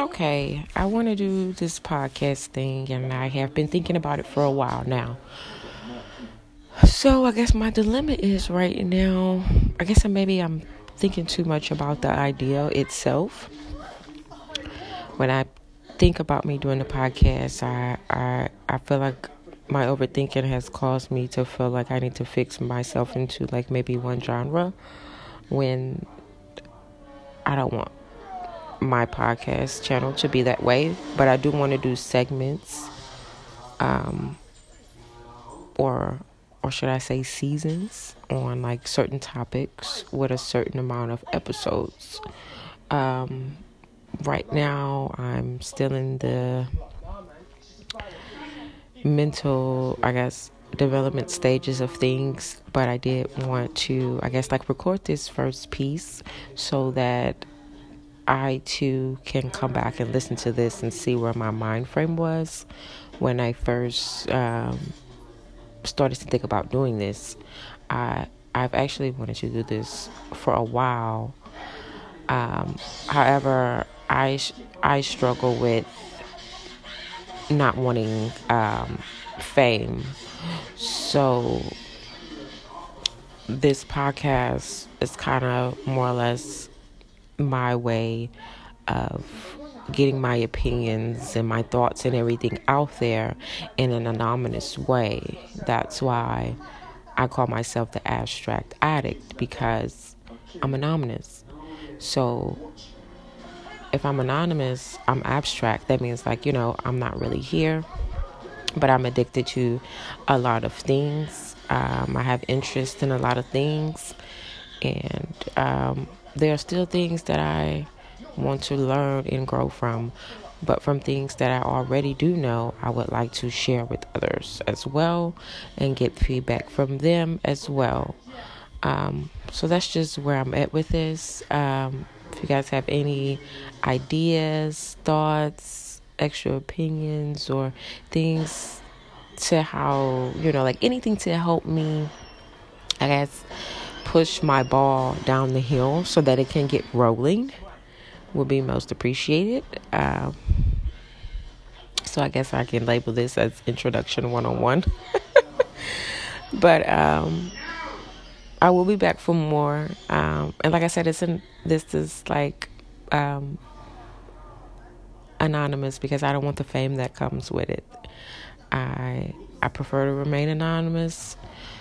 Okay, I want to do this podcast thing, and I have been thinking about it for a while now. So I guess my dilemma is right now, I guess maybe I'm thinking too much about the idea itself. When I think about me doing the podcast, I feel like my overthinking has caused me to feel like I need to fix myself into like maybe one genre, when I don't want my podcast channel to be that way. But I do want to do segments, or should I say seasons, on like certain topics with a certain amount of episodes. Right now I'm still in the mental, I guess, development stages of things, but I did want to, I guess, like record this first piece so that I too can come back and listen to this and see where my mind frame was when I first started to think about doing this. I've actually wanted to do this for a while. However, I struggle with not wanting fame. So this podcast is kind of more or less my way of getting my opinions and my thoughts and everything out there in an anonymous way. That's why I call myself the abstract addict, because I'm anonymous. So if I'm anonymous, I'm abstract. That means like, I'm not really here, but I'm addicted to a lot of things. I have interest in a lot of things, and there are still things that I want to learn and grow from. But from things that I already do know, I would like to share with others as well and get feedback from them as well. So that's just where I'm at with this. If you guys have any ideas, thoughts, extra opinions, or things to how, like anything to help me, I guess, push my ball down the hill so that it can get rolling, will be most appreciated. So I guess I can label this as Introduction 101. But I will be back for more. And like I said, this is like anonymous because I don't want the fame that comes with it. I prefer to remain anonymous.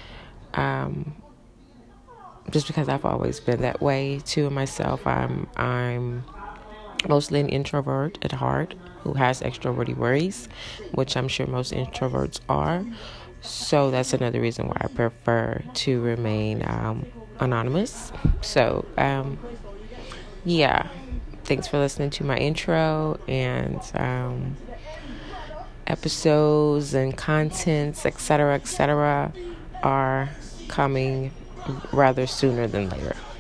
Just because I've always been that way too myself. I'm mostly an introvert at heart who has extroverted worries, which I'm sure most introverts are. So that's another reason why I prefer to remain anonymous. So yeah, thanks for listening to my intro, and episodes and contents, etc., are coming rather sooner than later.